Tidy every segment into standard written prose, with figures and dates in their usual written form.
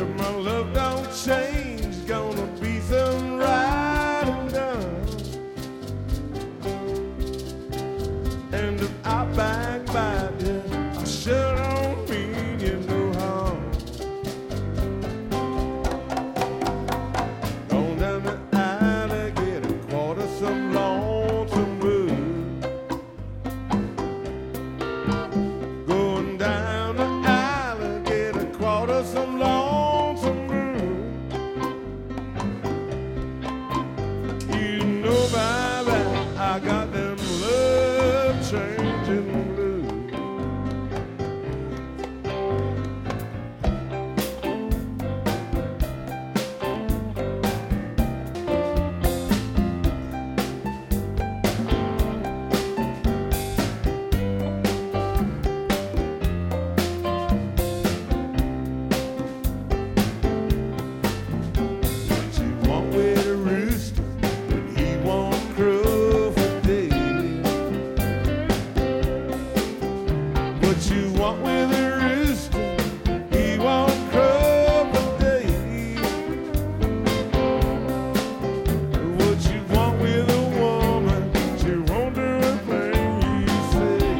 If my love don't change, gonna be some riding done. And if I backbite you, I sure don't mean you no harm. Going down the alley, get a quarter some lonesome moon. Going down the alley, get a quarter some lonesome moon. You know by that I got them love changing blues. What you want with a rooster, he won't crow for days. What you want with a woman, she won't do a thing you say.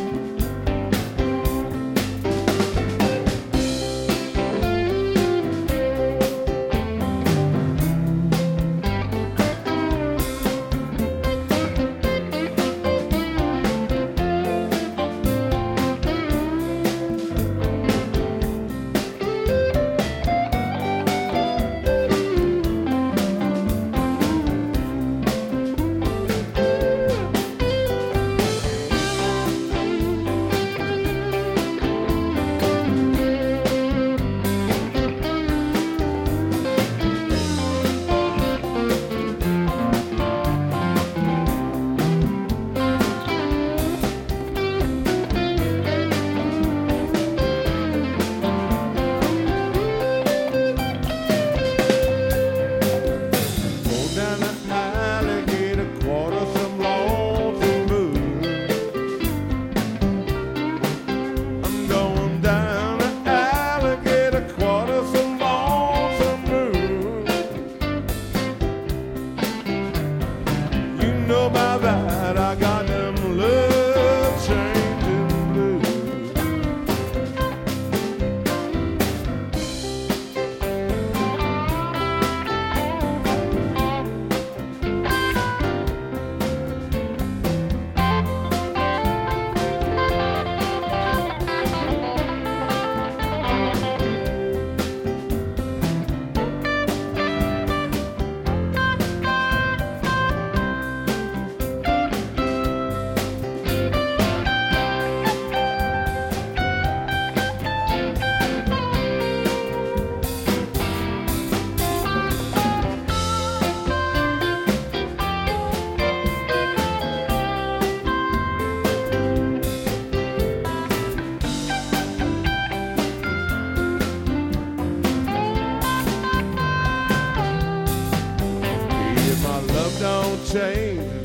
Know by that I got them love changing blues. If my love don't change,